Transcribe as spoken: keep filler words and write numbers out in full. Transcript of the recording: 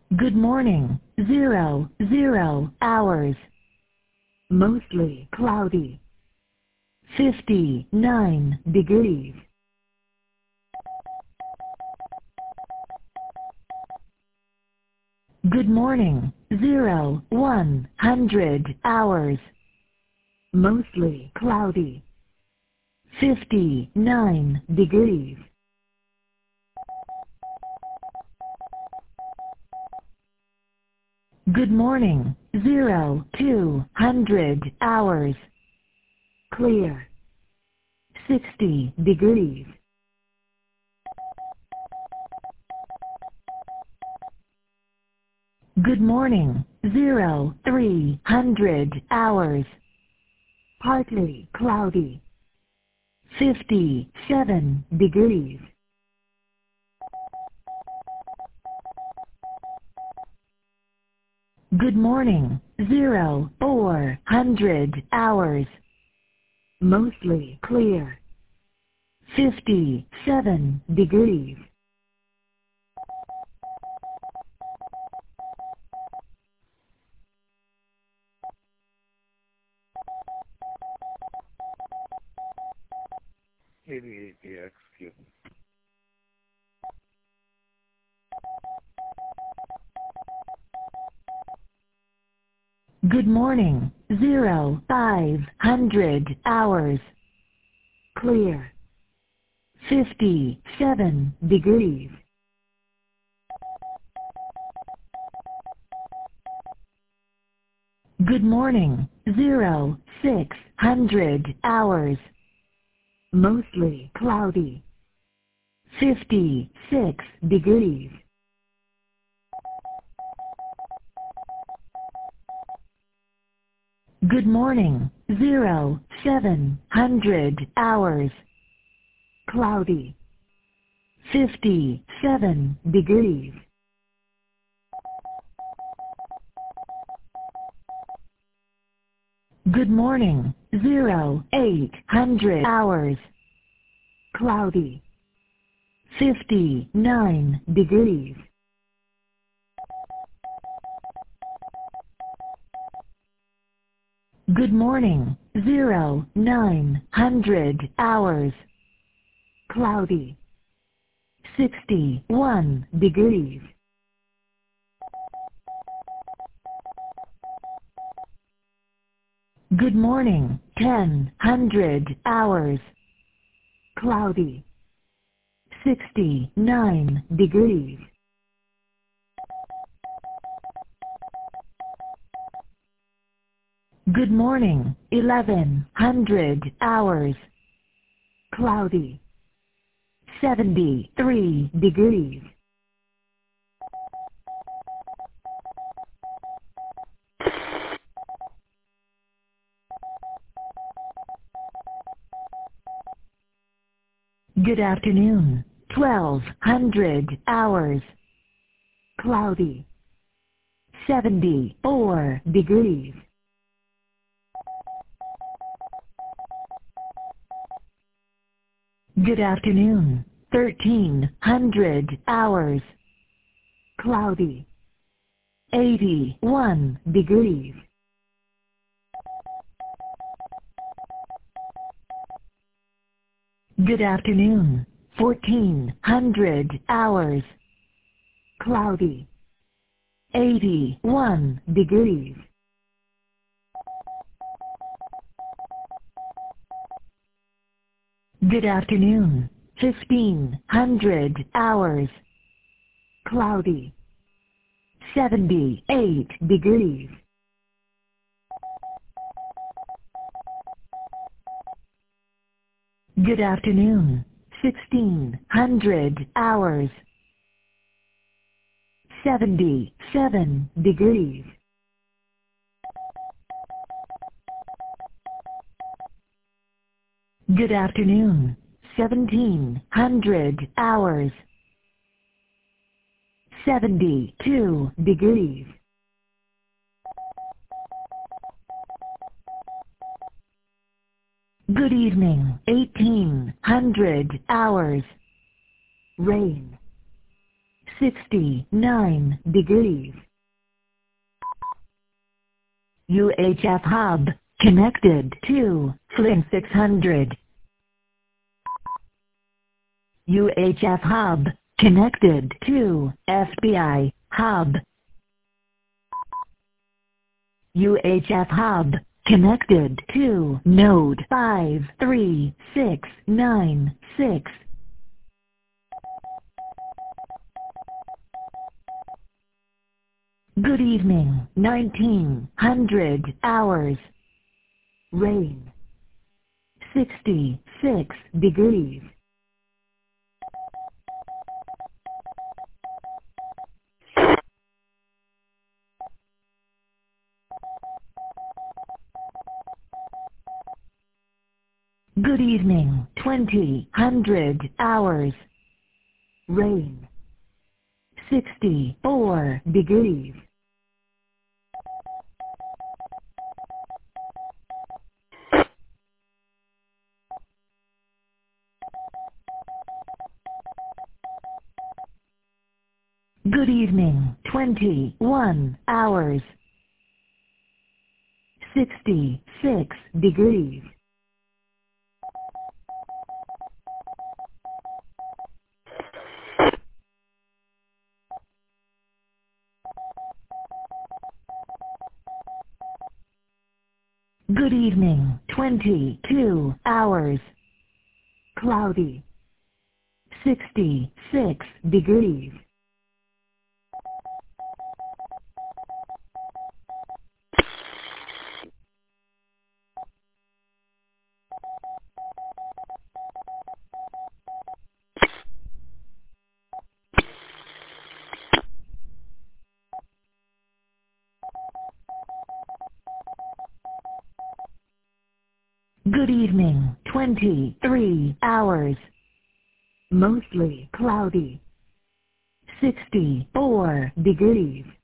Good morning. Zero, zero hours. Mostly cloudy. fifty-nine degrees. Good morning. Zero, one hundred hours. Mostly cloudy. fifty-nine degrees. Good morning. Zero, two hundred hours. Clear. sixty degrees. Good morning. Zero, three hundred hours. Partly cloudy. fifty-seven degrees. Good morning. Zero, four hundred hours. Mostly clear. fifty-seven degrees. eighty-eight E X Q. Good morning. Zero, five hundred hours. Clear. fifty-seven degrees. Good morning. Zero, six hundred hours. Mostly cloudy. fifty-six degrees. Good morning. Zero, seven hundred hours. Cloudy. fifty-seven degrees. Good morning. Zero, eight hundred hours. Cloudy. fifty-nine degrees. Good morning. Zero, nine hundred hours. Cloudy. sixty-one degrees. Good morning. Ten hundred hours. Cloudy. sixty-nine degrees. Good morning. Eleven hundred hours. Cloudy. seventy-three degrees. Good afternoon. Twelve hundred hours. Cloudy. seventy-four degrees. Good afternoon. Thirteen hundred hours. Cloudy. eighty-one degrees. Good afternoon. Fourteen hundred hours. Cloudy. eighty-one degrees. Good afternoon. Fifteen hundred hours. Cloudy. seventy-eight degrees. Good afternoon. Sixteen hundred hours. Seventy-seven degrees. Good afternoon. Seventeen hundred hours. Seventy-two degrees. Good evening. Eighteen hundred hours. Rain. sixty-nine degrees. U H F hub connected to Flynn six hundred. U H F hub connected to F B I hub. U H F hub connected to node five three six nine six. Good evening, nineteen hundred hours. Rain. sixty-six degrees. Good evening, twenty hundred hours. Rain. sixty-four degrees. Good evening, twenty-one hours. sixty-six degrees. Good evening, twenty-two hours. Cloudy. sixty-six degrees. Good evening, twenty-three hours. Mostly cloudy. sixty-four degrees.